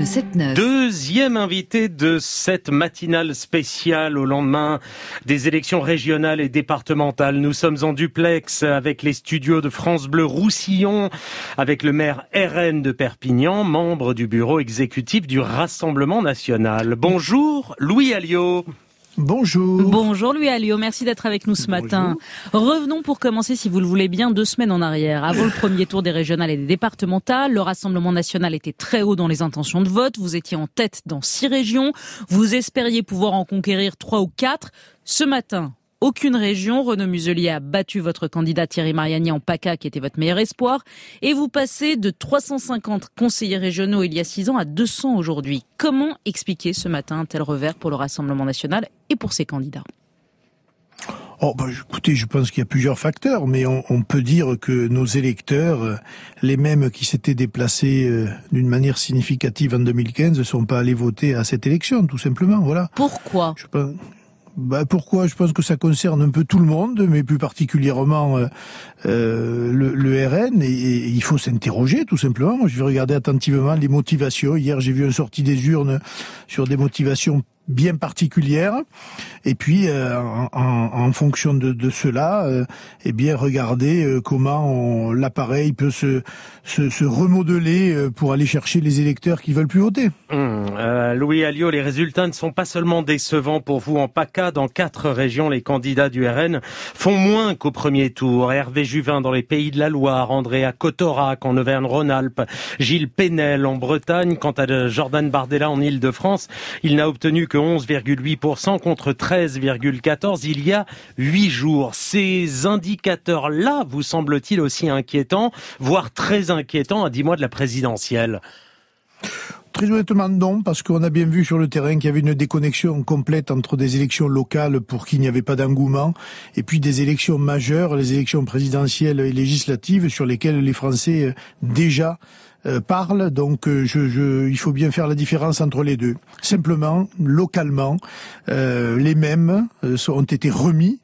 le 7-9. Deuxième invité de cette matinale spéciale au lendemain des élections régionales et départementales. Nous sommes en duplex avec les studios de France Bleu Roussillon, avec le maire RN de Perpignan, membre du bureau exécutif du Rassemblement national. Bonjour Louis Alliot. Bonjour. Bonjour Louis Alliot, merci d'être avec nous ce matin. Revenons pour commencer, si vous le voulez bien, 2 semaines en arrière. Avant le premier tour des régionales et des départementales, le Rassemblement national était très haut dans les intentions de vote. Vous étiez en tête dans 6 régions. Vous espériez pouvoir en conquérir 3 ou 4. Ce matin, aucune région. Renaud Muselier a battu votre candidat Thierry Mariani en PACA, qui était votre meilleur espoir. Et vous passez de 350 conseillers régionaux il y a 6 ans à 200 aujourd'hui. Comment expliquer ce matin un tel revers pour le Rassemblement national et pour ses candidats ? Écoutez, je pense qu'il y a plusieurs facteurs, mais on peut dire que nos électeurs, les mêmes qui s'étaient déplacés d'une manière significative en 2015, ne sont pas allés voter à cette élection, tout simplement. Voilà. Pourquoi ? Pourquoi ? Je pense que ça concerne un peu tout le monde, mais plus particulièrement le RN, et il faut s'interroger tout simplement. Moi, je vais regarder attentivement les motivations. Hier, j'ai vu une sortie des urnes sur des motivations bien particulière, et puis en fonction de cela, regarder comment l'appareil peut se remodeler pour aller chercher les électeurs qui veulent plus voter. Louis Alliot, les résultats ne sont pas seulement décevants pour vous en PACA. Dans 4 régions, les candidats du RN font moins qu'au premier tour. Hervé Juvin dans les Pays de la Loire, Andrea Cottorac en Auvergne-Rhône-Alpes, Gilles Pénel en Bretagne. Quant à Jordan Bardella en Île-de-France, il n'a obtenu que 11,8% contre 13,14% il y a 8 jours. Ces indicateurs-là vous semblent-ils aussi inquiétants, voire très inquiétants à 10 mois de la présidentielle ? Très honnêtement, non, parce qu'on a bien vu sur le terrain qu'il y avait une déconnexion complète entre des élections locales pour qui il n'y avait pas d'engouement et puis des élections majeures, les élections présidentielles et législatives sur lesquelles les Français déjà parlent. Donc il faut bien faire la différence entre les deux. Simplement, localement, les mêmes ont été remis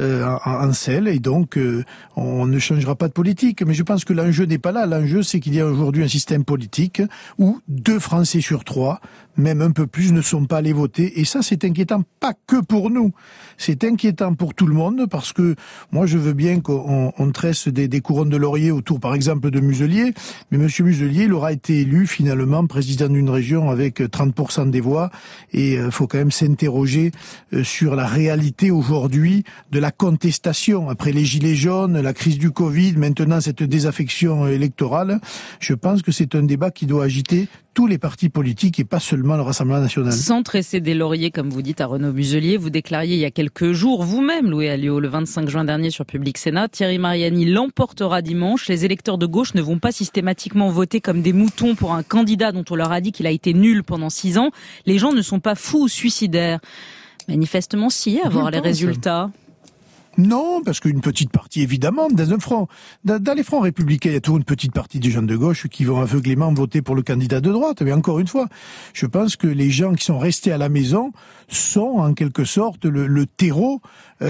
en selle, et donc on ne changera pas de politique. Mais je pense que l'enjeu n'est pas là. L'enjeu, c'est qu'il y a aujourd'hui un système politique où 2 Français sur 3, même un peu plus, ne sont pas allés voter. Et ça, c'est inquiétant, pas que pour nous. C'est inquiétant pour tout le monde, parce que moi, je veux bien qu'on tresse des couronnes de laurier autour, par exemple, de Muselier. Mais Monsieur Muselier, il aura été élu, finalement, président d'une région avec 30% des voix. Et il faut quand même s'interroger sur la réalité aujourd'hui de la contestation. Après les gilets jaunes, la crise du Covid, maintenant cette désaffection électorale, je pense que c'est un débat qui doit agiter tous les partis politiques et pas seulement le Rassemblement national. Sans tresser des lauriers, comme vous dites à Renaud Muselier, vous déclariez il y a quelques jours, vous-même, Louis Alliot, le 25 juin dernier sur Public Sénat, Thierry Mariani l'emportera dimanche. Les électeurs de gauche ne vont pas systématiquement voter comme des moutons pour un candidat dont on leur a dit qu'il a été nul pendant 6 ans. Les gens ne sont pas fous ou suicidaires. Manifestement, si, à voir les résultats. Non, parce qu'une petite partie, évidemment, dans les fronts républicains, il y a toujours une petite partie des gens de gauche qui vont aveuglément voter pour le candidat de droite. Mais encore une fois, je pense que les gens qui sont restés à la maison sont en quelque sorte le terreau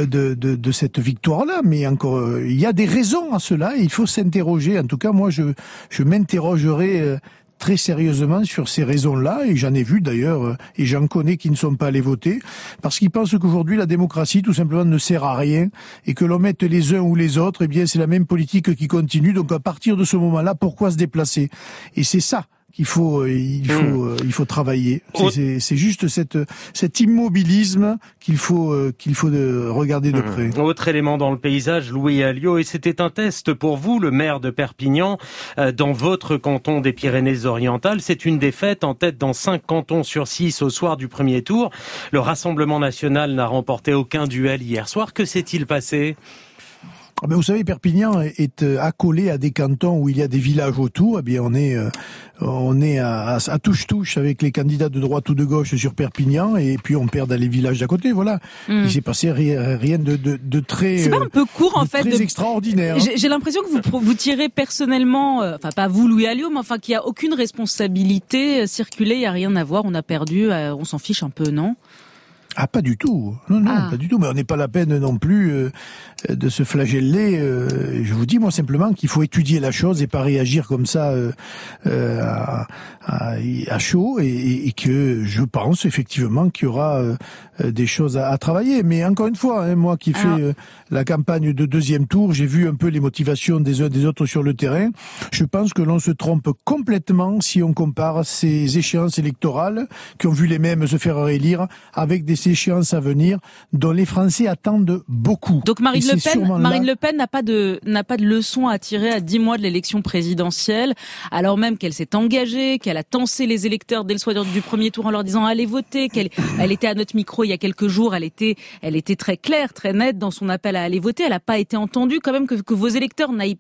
de cette victoire-là. Mais encore, il y a des raisons à cela et il faut s'interroger. En tout cas, moi, je m'interrogerai très sérieusement sur ces raisons-là, et j'en ai vu d'ailleurs, et j'en connais qui ne sont pas allés voter, parce qu'ils pensent qu'aujourd'hui la démocratie tout simplement ne sert à rien, et que l'on mette les uns ou les autres, eh bien c'est la même politique qui continue, donc à partir de ce moment-là, pourquoi se déplacer ? Et c'est ça qu'il faut, il faut travailler. C'est juste cet immobilisme qu'il faut regarder de près. Autre élément dans le paysage, Louis Alliot, et c'était un test pour vous, le maire de Perpignan, dans votre canton des Pyrénées-Orientales. C'est une défaite en tête dans 5 cantons sur 6 au soir du premier tour. Le Rassemblement national n'a remporté aucun duel hier soir. Que s'est-il passé ? Mais vous savez, Perpignan est accolé à des cantons où il y a des villages autour. Eh bien, on est à touche-touche avec les candidats de droite ou de gauche sur Perpignan, et puis on perd dans les villages d'à côté. Voilà. Il s'est passé rien de très. C'est pas un peu court en fait, très extraordinaire. J'ai l'impression que vous tirez personnellement, enfin pas vous Louis Alliot, mais enfin qu'il y a aucune responsabilité. Circuler, il y a rien à voir. On a perdu, on s'en fiche un peu, non ? Ah, pas du tout. Non, pas du tout. Mais on n'est pas la peine non plus de se flageller. Je vous dis, moi, simplement qu'il faut étudier la chose et pas réagir comme ça à chaud. Et que je pense effectivement qu'il y aura des choses à travailler. Mais encore une fois, moi qui fais la campagne de deuxième tour, j'ai vu un peu les motivations des uns des autres sur le terrain. Je pense que l'on se trompe complètement si on compare ces échéances électorales qui ont vu les mêmes se faire réélire avec des échéances à venir dont les Français attendent beaucoup. Donc Marine Le Pen n'a pas de leçon à tirer à 10 mois de l'élection présidentielle, alors même qu'elle s'est engagée, qu'elle a tensé les électeurs dès le soir du premier tour en leur disant allez voter, elle était à notre micro il y a quelques jours, elle était très claire, très nette dans son appel à aller voter. Elle n'a pas été entendue quand même que vos électeurs n'aillent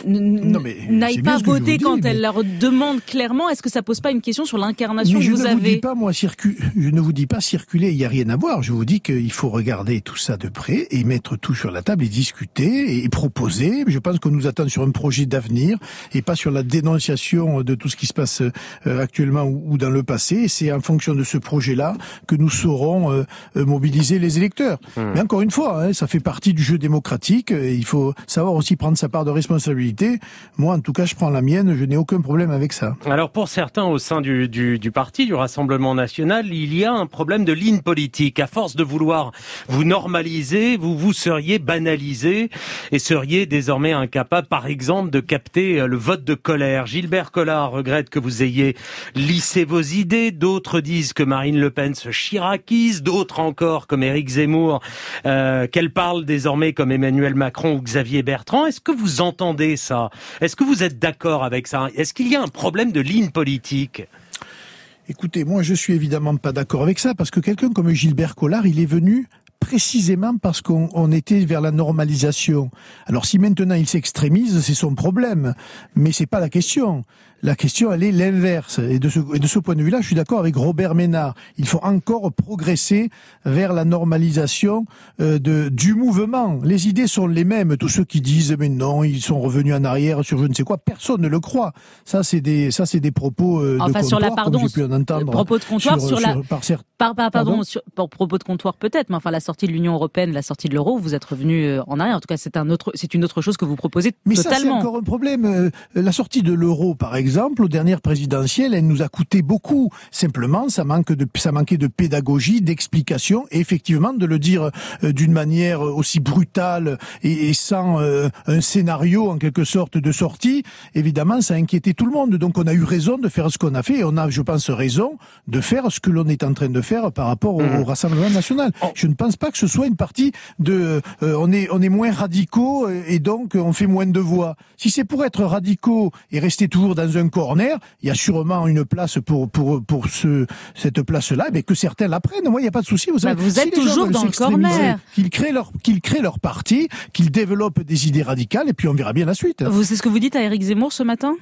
pas voter quand elle leur demande clairement. Est-ce que ça pose pas une question sur l'incarnation que vous avez? Je ne vous dis pas circuler, il n'y a rien à voir. Je vous dis qu'il faut regarder tout ça de près et mettre tout sur la table et discuter et proposer. Je pense qu'on nous attend sur un projet d'avenir et pas sur la dénonciation de tout ce qui se passe actuellement ou dans le passé. Et c'est en fonction de ce projet-là que nous saurons mobiliser les électeurs. Mais encore une fois, ça fait partie du jeu démocratique. Il faut savoir aussi prendre sa part de responsabilité. Moi, en tout cas, je prends la mienne. Je n'ai aucun problème avec ça. Alors, pour certains au sein du parti, du Rassemblement national, il y a un problème de ligne politique. À force de vouloir vous normaliser, vous seriez banalisé et seriez désormais incapable, par exemple, de capter le vote de colère. Gilbert Collard regrette que vous ayez lissé vos idées. D'autres disent que Marine Le Pen se chiracise. D'autres encore, comme Éric Zemmour, qu'elle parle désormais comme Emmanuel Macron ou Xavier Bertrand. Est-ce que vous entendez ça? Est-ce que vous êtes d'accord avec ça? Est-ce qu'il y a un problème de ligne politique? Écoutez, moi je suis évidemment pas d'accord avec ça, parce que quelqu'un comme Gilbert Collard, il est venu précisément parce qu'on était vers la normalisation. Alors si maintenant il s'extrémise, c'est son problème, mais c'est pas la question. La question, elle est l'inverse. Et de ce point de vue-là, je suis d'accord avec Robert Ménard. Il faut encore progresser vers la normalisation du mouvement. Les idées sont les mêmes. Tous ceux qui disent mais non, ils sont revenus en arrière sur je ne sais quoi, personne ne le croit. Ça, c'est des propos de comptoir, sur la comme j'ai pu en entendre. Propos de comptoir propos de comptoir peut-être, mais enfin la sortie de l'Union européenne, la sortie de l'euro, vous êtes revenu en arrière. En tout cas, c'est une autre chose que vous proposez mais totalement. Mais ça, c'est encore un problème. La sortie de l'euro, par exemple, aux dernières présidentielles, elle nous a coûté beaucoup. Simplement, ça manquait de pédagogie, d'explication, et effectivement, de le dire d'une manière aussi brutale et sans un scénario, en quelque sorte, de sortie, évidemment, ça a inquiété tout le monde. Donc, on a eu raison de faire ce qu'on a fait, et on a, je pense, raison de faire ce que l'on est en train de faire par rapport au Rassemblement national. Je ne pense pas que ce soit une partie de on est moins radicaux et donc on fait moins de voix. Si c'est pour être radicaux et rester toujours dans un corner, il y a sûrement une place pour cette place-là, mais que certains la prennent. Moi, il n'y a pas de souci. Vous savez, vous êtes toujours dans le corner. Qu'ils créent leur parti, qu'ils développent des idées radicales, et puis on verra bien la suite. C'est ce que vous dites à Éric Zemmour ce matin?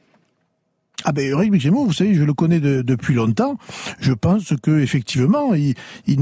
Ah ben Éric Zemmour, vous savez, je le connais depuis longtemps. Je pense que effectivement, il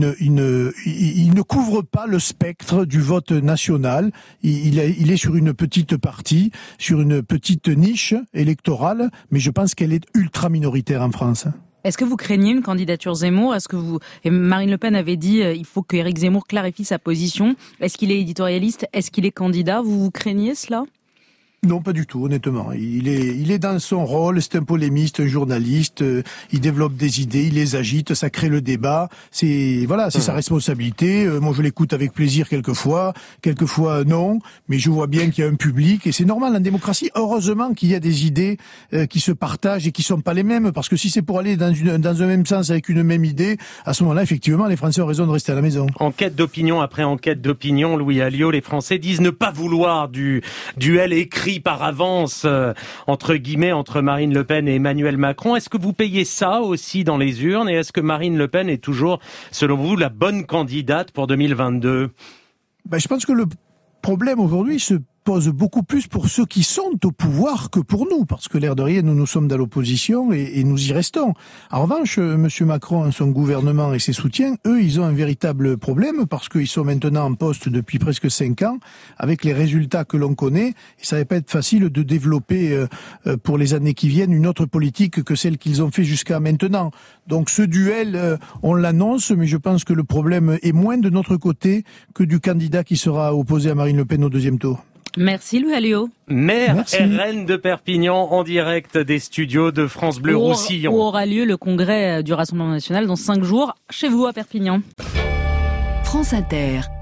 ne couvre pas le spectre du vote national. Il est sur une petite partie, sur une petite niche électorale, mais je pense qu'elle est ultra minoritaire en France. Est-ce que vous craignez une candidature Zemmour? Et Marine Le Pen avait dit il faut que Éric Zemmour clarifie sa position. Est-ce qu'il est éditorialiste? Est-ce qu'il est candidat? Vous craignez cela? Non, pas du tout, honnêtement. Il est dans son rôle, c'est un polémiste, un journaliste, il développe des idées, il les agite, ça crée le débat, c'est sa responsabilité. Moi, je l'écoute avec plaisir quelquefois non, mais je vois bien qu'il y a un public, et c'est normal en démocratie. Heureusement qu'il y a des idées qui se partagent et qui sont pas les mêmes, parce que si c'est pour aller dans un même sens avec une même idée, à ce moment-là, effectivement, les Français ont raison de rester à la maison. Enquête d'opinion après enquête d'opinion, Louis Alliot, les Français disent ne pas vouloir du duel écrit par avance, entre guillemets, entre Marine Le Pen et Emmanuel Macron. Est-ce que vous payez ça aussi dans les urnes, et est-ce que Marine Le Pen est toujours, selon vous, la bonne candidate pour 2022? Je pense que le problème aujourd'hui se pose beaucoup plus pour ceux qui sont au pouvoir que pour nous, parce que l'air de rien, nous sommes dans l'opposition et nous y restons. En revanche, M. Macron, son gouvernement et ses soutiens, eux, ils ont un véritable problème parce qu'ils sont maintenant en poste depuis presque 5 ans, avec les résultats que l'on connaît. Et ça va pas être facile de développer pour les années qui viennent une autre politique que celle qu'ils ont fait jusqu'à maintenant. Donc ce duel, on l'annonce, mais je pense que le problème est moins de notre côté que du candidat qui sera opposé à Marine Le Pen au deuxième tour. Merci Louis Alliot. Maire RN de Perpignan en direct des studios de France Bleu Roussillon. Où aura lieu le congrès du Rassemblement National dans 5 jours chez vous à Perpignan. France Inter.